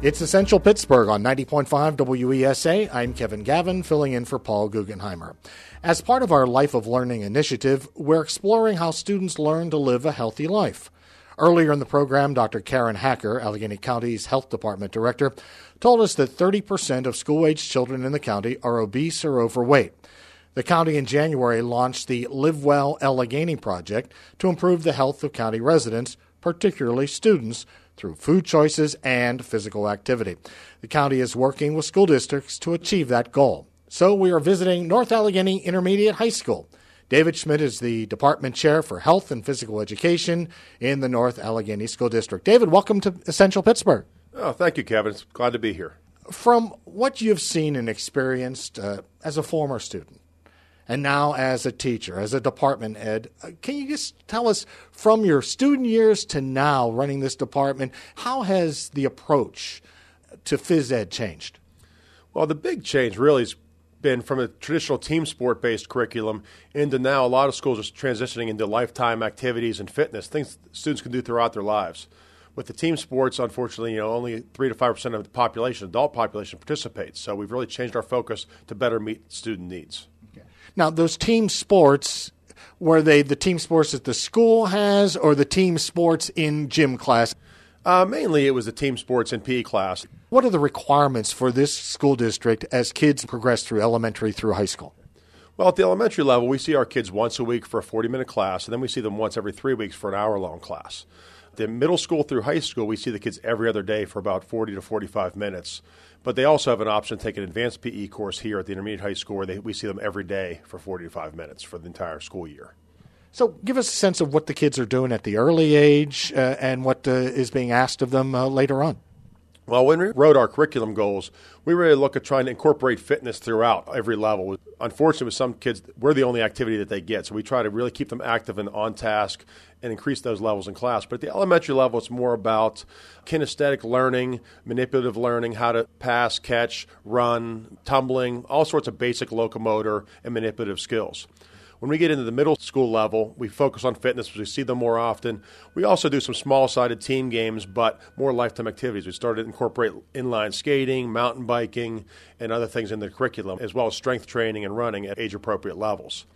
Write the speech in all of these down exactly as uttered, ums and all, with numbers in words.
It's Essential Pittsburgh on ninety point five W E S A. I'm Kevin Gavin, filling in for Paul Guggenheimer. As part of our Life of Learning initiative, we're exploring how students learn to live a healthy life. Earlier in the program, Doctor Karen Hacker, Allegheny County's Health Department Director, told us that thirty percent of school-aged children in the county are obese or overweight. The county in January launched the Live Well Allegheny project to improve the health of county residents, particularly students, through food choices and physical activity. The county is working with school districts to achieve that goal. So we are visiting North Allegheny Intermediate High School. David Schmidt is the Department Chair for Health and Physical Education in the North Allegheny School District. David, welcome to Essential Pittsburgh. Oh, thank you, Kevin. It's glad to be here. From what you've seen and experienced uh, as a former student, and now as a teacher, as a department head, uh, can you just tell us from your student years to now running this department, how has the approach to phys ed changed? Well, the big change really has been from a traditional team sport-based curriculum into now a lot of schools are transitioning into lifetime activities and fitness, things students can do throughout their lives. With the team sports, unfortunately, you know, only three to five percent of the population, adult population, participates. So we've really changed our focus to better meet student needs. Now, those team sports, were they the team sports that the school has or the team sports in gym class? Uh, mainly it was the team sports in P E class. What are the requirements for this school district as kids progress through elementary through high school? Well, at the elementary level, we see our kids once a week for a forty-minute class, and then we see them once every three weeks for an hour-long class. The middle school through high school, we see the kids every other day for about forty to forty-five minutes. But they also have an option to take an advanced P E course here at the intermediate high school where they, we see them every day for forty-five minutes for the entire school year. So give us a sense of what the kids are doing at the early age uh, and what uh, is being asked of them uh, later on. Well, when we wrote our curriculum goals, we really look at trying to incorporate fitness throughout every level. Unfortunately, with some kids, we're the only activity that they get, so we try to really keep them active and on task and increase those levels in class. But at the elementary level, it's more about kinesthetic learning, manipulative learning, how to pass, catch, run, tumbling, all sorts of basic locomotor and manipulative skills. When we get into the middle school level, we focus on fitness because we see them more often. We also do some small-sided team games, but more lifetime activities. We started to incorporate inline skating, mountain biking, and other things in the curriculum, as well as strength training and running at age-appropriate levels.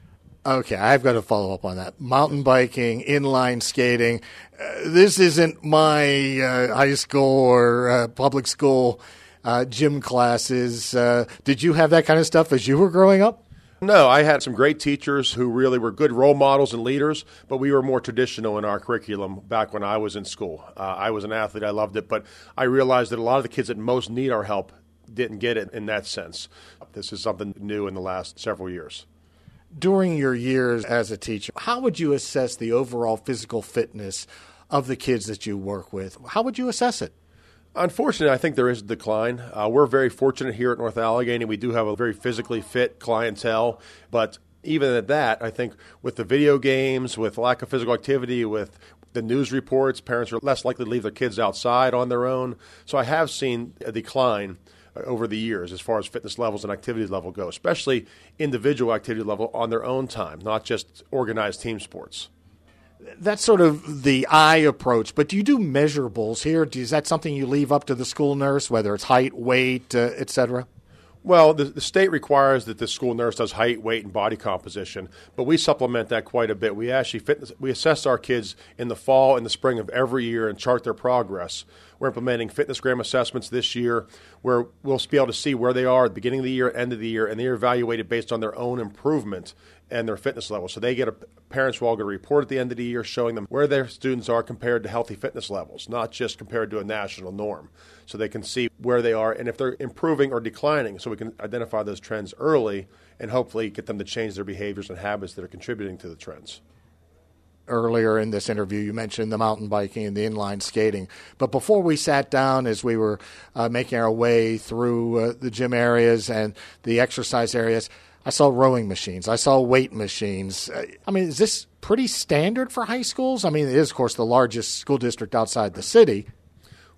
Okay, I've got to follow up on that. Mountain biking, inline skating. Uh, this isn't my uh, high school or uh, public school uh, gym classes. Uh, did you have that kind of stuff as you were growing up? No, I had some great teachers who really were good role models and leaders, but we were more traditional in our curriculum back when I was in school. Uh, I was an athlete. I loved it, but I realized that a lot of the kids that most need our help didn't get it in that sense. This is something new in the last several years. During your years as a teacher, how would you assess the overall physical fitness of the kids that you work with? How would you assess it? Unfortunately, I think there is a decline. Uh, we're very fortunate here at North Allegheny. We do have a very physically fit clientele, but even at that, I think with the video games, with lack of physical activity, with the news reports, parents are less likely to leave their kids outside on their own. So I have seen a decline over the years as far as fitness levels and activity level go, especially individual activity level on their own time, not just organized team sports. That's sort of the eye approach, but do you do measurables here? Is that something you leave up to the school nurse, whether it's height, weight, uh, et cetera? Well, the, the state requires that the school nurse does height, weight, and body composition, but we supplement that quite a bit. We actually fitness, we assess our kids in the fall and the spring of every year and chart their progress. We're implementing FitnessGram assessments this year where we'll be able to see where they are at the beginning of the year, end of the year, and they're evaluated based on their own improvement and their fitness level. So they get a parents will all get a report at the end of the year showing them where their students are compared to healthy fitness levels, not just compared to a national norm. So they can see where they are and if they're improving or declining, so we can identify those trends early and hopefully get them to change their behaviors and habits that are contributing to the trends. Earlier in this interview, you mentioned the mountain biking and the inline skating. But before we sat down, as we were uh, making our way through uh, the gym areas and the exercise areas, I saw rowing machines. I saw weight machines. Uh, I mean, is this pretty standard for high schools? I mean, it is, of course, the largest school district outside the city.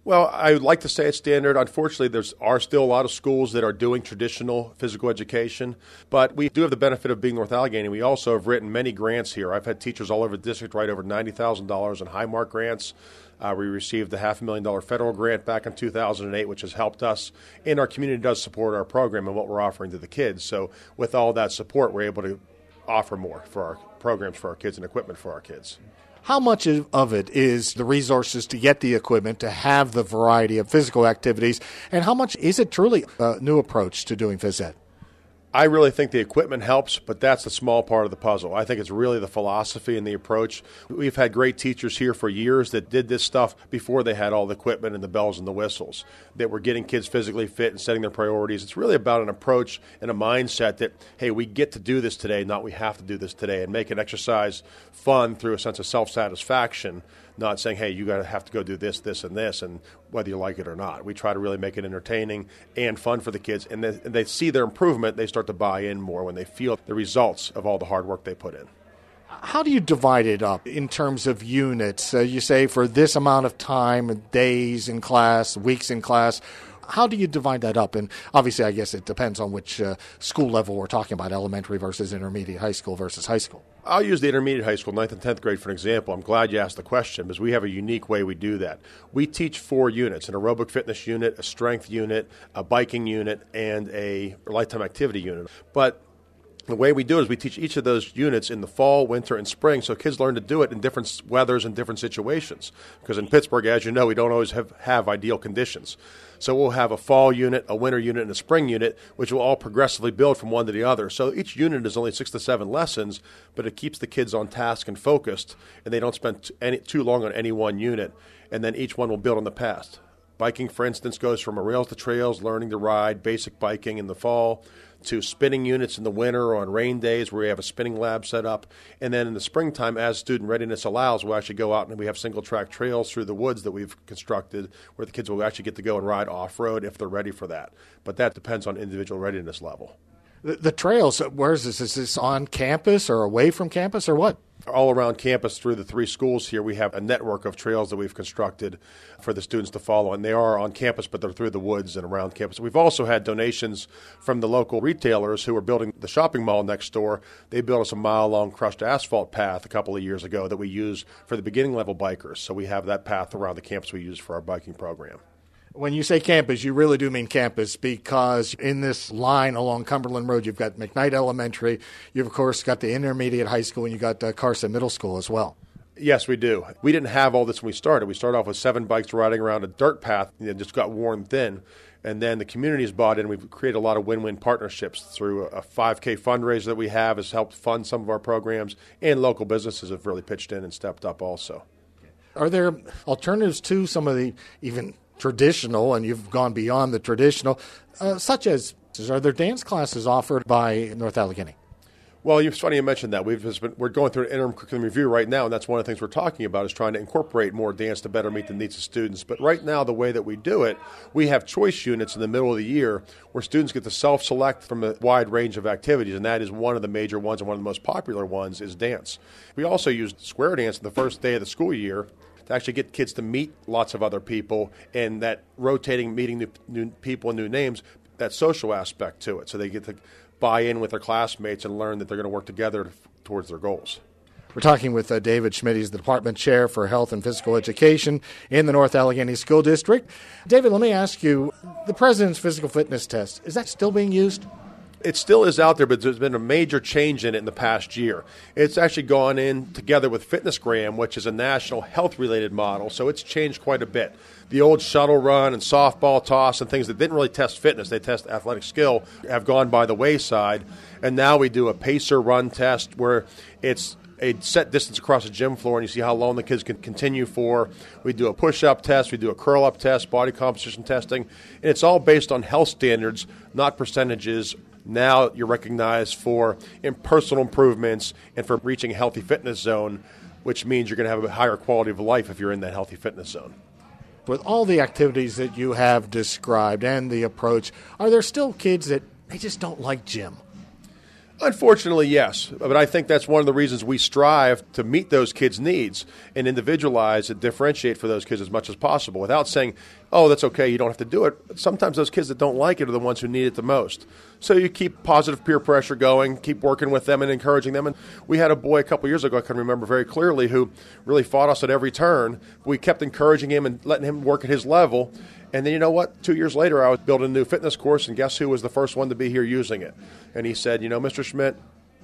Well, I would like to say it's standard. Unfortunately, there are still a lot of schools that are doing traditional physical education, but we do have the benefit of being North Allegheny. We also have written many grants here. I've had teachers all over the district write over ninety thousand dollars in Highmark grants. Uh, we received the half a million dollar federal grant back in two thousand eight, which has helped us, and our community does support our program and what we're offering to the kids. So with all that support, we're able to offer more for our programs for our kids and equipment for our kids. How much of it is the resources to get the equipment, to have the variety of physical activities, and how much is it truly a new approach to doing phys ed? I really think the equipment helps, but that's a small part of the puzzle. I think it's really the philosophy and the approach. We've had great teachers here for years that did this stuff before they had all the equipment and the bells and the whistles, that were getting kids physically fit and setting their priorities. It's really about an approach and a mindset that, hey, we get to do this today, not we have to do this today, and make an exercise fun through a sense of self-satisfaction, not saying, hey, you got to have to go do this, this, and this, and whether you like it or not. We try to really make it entertaining and fun for the kids, and they, and they see their improvement. They start to buy in more when they feel the results of all the hard work they put in. How do you divide it up in terms of units? Uh, you say for this amount of time, days in class, weeks in class. How do you divide that up? And obviously, I guess it depends on which uh, school level we're talking about, elementary versus intermediate high school versus high school. I'll use the intermediate high school, ninth and tenth grade, for an example. I'm glad you asked the question because we have a unique way we do that. We teach four units, an aerobic fitness unit, a strength unit, a biking unit, and a lifetime activity unit. But the way we do it is we teach each of those units in the fall, winter, and spring so kids learn to do it in different weathers and different situations. Because in Pittsburgh, as you know, we don't always have, have ideal conditions. So we'll have a fall unit, a winter unit, and a spring unit, which will all progressively build from one to the other. So each unit is only six to seven lessons, but it keeps the kids on task and focused, and they don't spend any, too long on any one unit. And then each one will build on the past. Biking, for instance, goes from a rails to trails, learning to ride, basic biking in the fall, to spinning units in the winter or on rain days where we have a spinning lab set up. And then in the springtime, as student readiness allows, we'll actually go out and we have single-track trails through the woods that we've constructed where the kids will actually get to go and ride off-road if they're ready for that. But that depends on individual readiness level. The, the trails, where is this? Is this on campus or away from campus or what? All around campus through the three schools here, we have a network of trails that we've constructed for the students to follow, and they are on campus, but they're through the woods and around campus. We've also had donations from the local retailers who are building the shopping mall next door. They built us a mile-long crushed asphalt path a couple of years ago that we use for the beginning-level bikers, so we have that path around the campus we use for our biking program. When you say campus, you really do mean campus because in this line along Cumberland Road, you've got McKnight Elementary, you've, of course, got the intermediate high school, and you've got uh, Carson Middle School as well. Yes, we do. We didn't have all this when we started. We started off with seven bikes riding around a dirt path that just got worn thin. And then the community has bought in. We've created a lot of win-win partnerships through a five K fundraiser that we have has helped fund some of our programs, and local businesses have really pitched in and stepped up also. Are there alternatives to some of the even traditional, and you've gone beyond the traditional, uh, such as, are there dance classes offered by North Allegheny? Well, it's funny you mentioned that. We've just been, we're going through an interim curriculum review right now, and that's one of the things we're talking about is trying to incorporate more dance to better meet the needs of students. But right now, the way that we do it, we have choice units in the middle of the year where students get to self-select from a wide range of activities, and that is one of the major ones, and one of the most popular ones is dance. We also use square dance the first day of the school year to actually get kids to meet lots of other people, and that rotating, meeting new, new people and new names, that social aspect to it. So they get to buy in with their classmates and learn that they're going to work together towards their goals. We're talking with uh, David Schmidt. He's the Department Chair for Health and Physical Education in the North Allegheny School District. David, let me ask you, the President's Physical Fitness Test, is that still being used? It still is out there, but there's been a major change in it in the past year. It's actually gone in together with FitnessGram, which is a national health-related model, so it's changed quite a bit. The old shuttle run and softball toss and things that didn't really test fitness, they test athletic skill, have gone by the wayside. And now we do a pacer run test where it's a set distance across the gym floor, and you see how long the kids can continue for. We do a push-up test. We do a curl-up test, body composition testing. And it's all based on health standards, not percentages. Now you're recognized for in personal improvements and for reaching a healthy fitness zone, which means you're going to have a higher quality of life if you're in that healthy fitness zone. With all the activities that you have described and the approach, are there still kids that they just don't like gym? Unfortunately, yes. But I think that's one of the reasons we strive to meet those kids' needs and individualize and differentiate for those kids as much as possible without saying, oh, that's okay, you don't have to do it. Sometimes those kids that don't like it are the ones who need it the most. So you keep positive peer pressure going, keep working with them and encouraging them. And we had a boy a couple years ago, I can remember very clearly, who really fought us at every turn. We kept encouraging him and letting him work at his level. And then you know what? Two years later, I was building a new fitness course, and guess who was the first one to be here using it? And he said, you know, Mister Schmidt,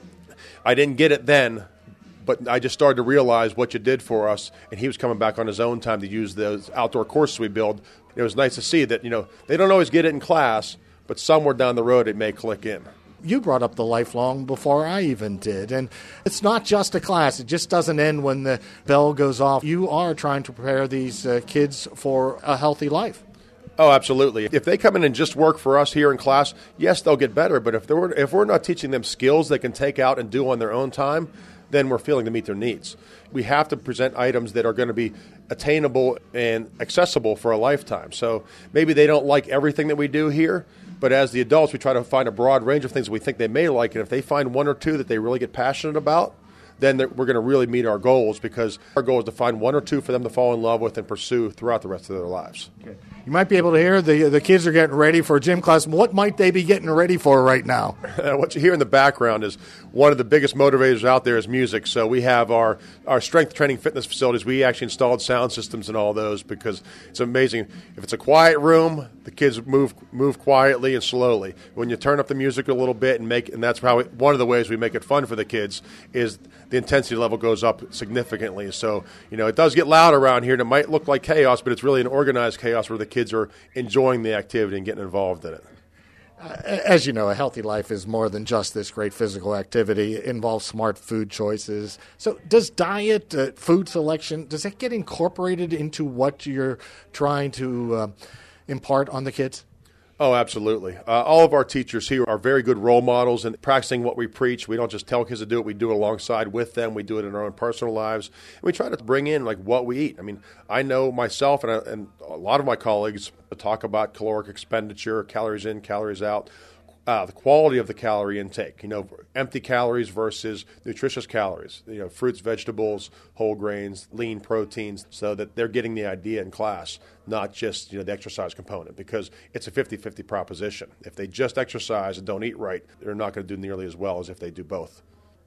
I didn't get it then, but I just started to realize what you did for us. And he was coming back on his own time to use those outdoor courses we build. It was nice to see that, you know, they don't always get it in class, but somewhere down the road it may click in. You brought up the lifelong before I even did, and it's not just a class. It just doesn't end when the bell goes off. You are trying to prepare these uh, kids for a healthy life. Oh, absolutely. If they come in and just work for us here in class, yes, they'll get better. But if they're, if we're not teaching them skills they can take out and do on their own time, then we're failing to meet their needs. We have to present items that are going to be attainable and accessible for a lifetime. So maybe they don't like everything that we do here, but as the adults, we try to find a broad range of things that we think they may like. And if they find one or two that they really get passionate about, then we're going to really meet our goals, because our goal is to find one or two for them to fall in love with and pursue throughout the rest of their lives. Okay. You might be able to hear the the kids are getting ready for a gym class. What might they be getting ready for right now? What you hear in the background is one of the biggest motivators out there is music. So we have our, our strength training fitness facilities. We actually installed sound systems in all those because it's amazing. If it's a quiet room, the kids move move quietly and slowly. When you turn up the music a little bit and make, and that's how we, one of the ways we make it fun for the kids is the intensity level goes up significantly. So, you know, it does get loud around here, and it might look like chaos, but it's really an organized chaos where the kids are enjoying the activity and getting involved in it. Uh, as you know, a healthy life is more than just this great physical activity. It involves smart food choices. So does diet, uh, food selection, does that get incorporated into what you're trying to uh, impart on the kids? Oh, absolutely. Uh, all of our teachers here are very good role models in practicing what we preach. We don't just tell kids to do it. We do it alongside with them. We do it in our own personal lives. And we try to bring in like what we eat. I mean, I know myself and, I, and a lot of my colleagues talk about caloric expenditure, calories in, calories out, uh, the quality of the calorie intake, you know, empty calories versus nutritious calories, you know, fruits, vegetables, whole grains, lean proteins, so that they're getting the idea in class, not just, you know, the exercise component, because it's a fifty-fifty proposition. If they just exercise and don't eat right, they're not going to do nearly as well as if they do both.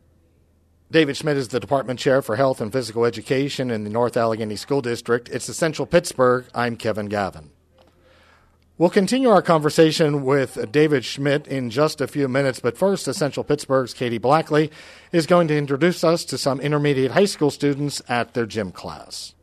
David Schmidt is the Department Chair for Health and Physical Education in the North Allegheny School District. It's Essential Pittsburgh. I'm Kevin Gavin. We'll continue our conversation with David Schmidt in just a few minutes, but first, Essential Pittsburgh's Katie Blackley is going to introduce us to some intermediate high school students at their gym class.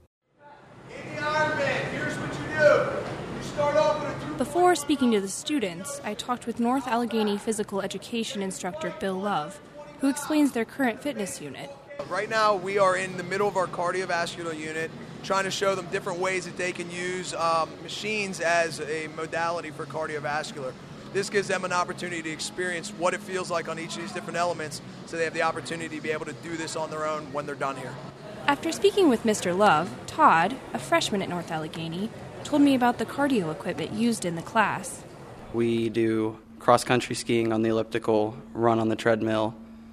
In the Ironman, here's what you do. You start off with a two- Before speaking to the students, I talked with North Allegheny physical education instructor Bill Love, who explains their current fitness unit. Right now, we are in the middle of our cardiovascular unit, trying to show them different ways that they can use um, machines as a modality for cardiovascular. This gives them an opportunity to experience what it feels like on each of these different elements, so they have the opportunity to be able to do this on their own when they're done here. After speaking with Mister Love, Todd, a freshman at North Allegheny, told me about the cardio equipment used in the class. We do cross-country skiing on the elliptical, run on the treadmill.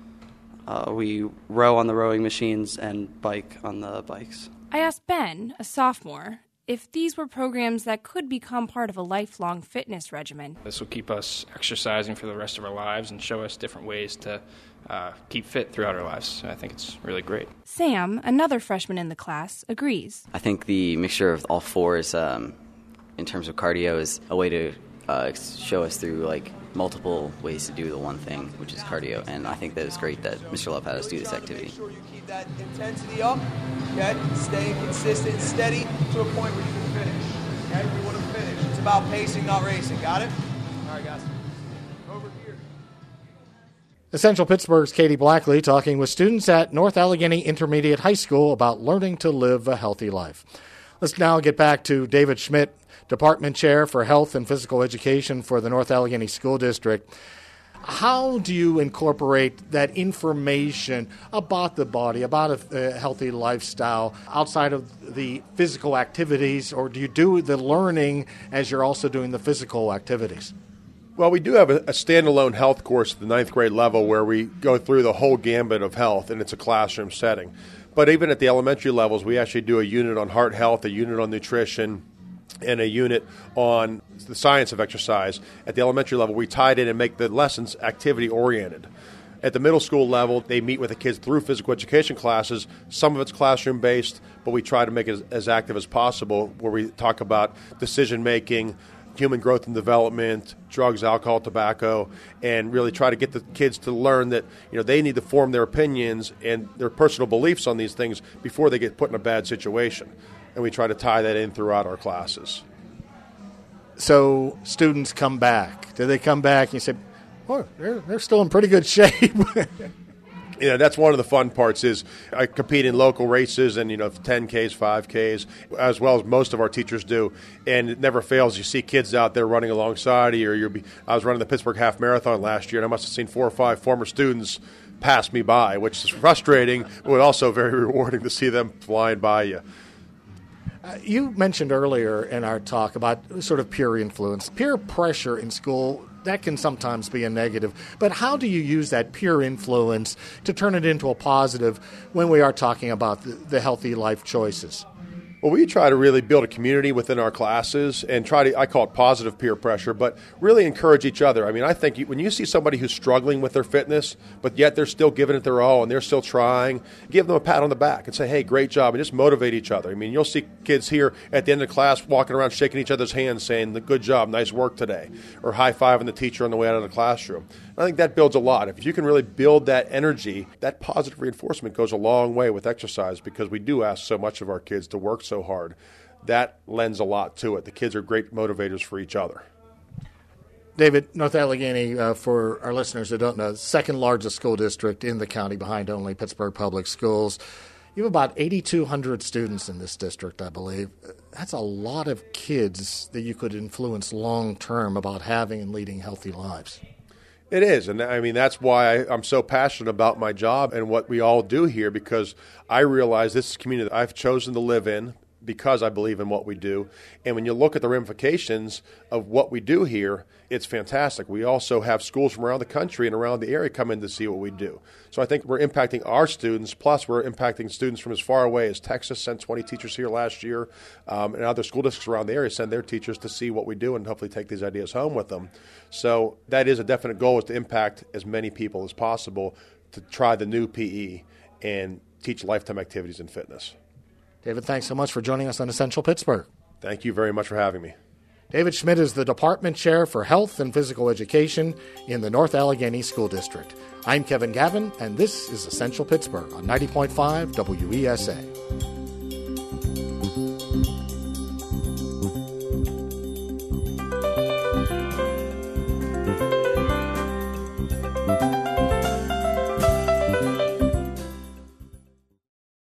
Uh, we row on the rowing machines and bike on the bikes. I asked Ben, a sophomore, if these were programs that could become part of a lifelong fitness regimen. This will keep us exercising for the rest of our lives and show us different ways to uh, keep fit throughout our lives. I think it's really great. Sam, another freshman in the class, agrees. I think the mixture of all four is, um, in terms of cardio, is a way to uh, show us through like multiple ways to do the one thing, which is cardio. And I think that it's great that Mister Love had us do this activity. Make sure you keep that intensity up, okay? Staying consistent and steady to a point where you can finish, okay? We want to finish. It's about pacing, not racing. Got it? All right, guys. Over here. Essential Pittsburgh's Katie Blackley talking with students at North Allegheny Intermediate High School about learning to live a healthy life. Let's now get back to David Schmidt, Department Chair for Health and Physical Education for the North Allegheny School District. How do you incorporate that information about the body, about a, a healthy lifestyle outside of the physical activities, or do you do the learning as you're also doing the physical activities? Well, we do have a, a standalone health course at the ninth grade level where we go through the whole gambit of health, and it's a classroom setting. But even at the elementary levels, we actually do a unit on heart health, a unit on nutrition, and a unit on the science of exercise. At the elementary level, we tie it in and make the lessons activity-oriented. At the middle school level, they meet with the kids through physical education classes. Some of it's classroom-based, but we try to make it as, as active as possible, where we talk about decision-making, human growth and development, drugs, alcohol, tobacco, and really try to get the kids to learn that, you know, they need to form their opinions and their personal beliefs on these things before they get put in a bad situation. And we try to tie that in throughout our classes. So students come back. Do they come back and you say, oh, they're, they're still in pretty good shape? You know, that's one of the fun parts is I compete in local races and, you know, ten Ks, five Ks, as well as most of our teachers do. And it never fails. You see kids out there running alongside you. Or you're be, I was running the Pittsburgh Half Marathon last year, and I must have seen four or five former students pass me by, which is frustrating, but also very rewarding to see them flying by you. Uh, you mentioned earlier in our talk about sort of peer influence. Peer pressure in school, that can sometimes be a negative. But how do you use that peer influence to turn it into a positive when we are talking about the, the healthy life choices? Well, we try to really build a community within our classes and try to, I call it positive peer pressure, but really encourage each other. I mean, I think you, when you see somebody who's struggling with their fitness, but yet they're still giving it their all and they're still trying, give them a pat on the back and say, hey, great job, and just motivate each other. I mean, you'll see kids here at the end of class walking around shaking each other's hands saying, good job, nice work today, or high-fiving the teacher on the way out of the classroom. I think that builds a lot. If you can really build that energy, that positive reinforcement goes a long way with exercise because we do ask so much of our kids to work so hard. That lends a lot to it. The kids are great motivators for each other. David, North Allegheny, uh, for our listeners that don't know, second largest school district in the county behind only Pittsburgh Public Schools. You have about eighty-two hundred students in this district, I believe. That's a lot of kids that you could influence long-term about having and leading healthy lives. It is, and I mean, that's why I, I'm so passionate about my job and what we all do here, because I realize this is a community that I've chosen to live in because I believe in what we do. And when you look at the ramifications of what we do here, it's fantastic. We also have schools from around the country and around the area come in to see what we do. So I think we're impacting our students, plus we're impacting students from as far away as Texas sent twenty teachers here last year, um, and other school districts around the area send their teachers to see what we do and hopefully take these ideas home with them. So that is a definite goal, is to impact as many people as possible to try the new P E and teach lifetime activities in fitness. David, thanks so much for joining us on Essential Pittsburgh. Thank you very much for having me. David Schmidt is the Department Chair for Health and Physical Education in the North Allegheny School District. I'm Kevin Gavin, and this is Essential Pittsburgh on ninety point five W E S A.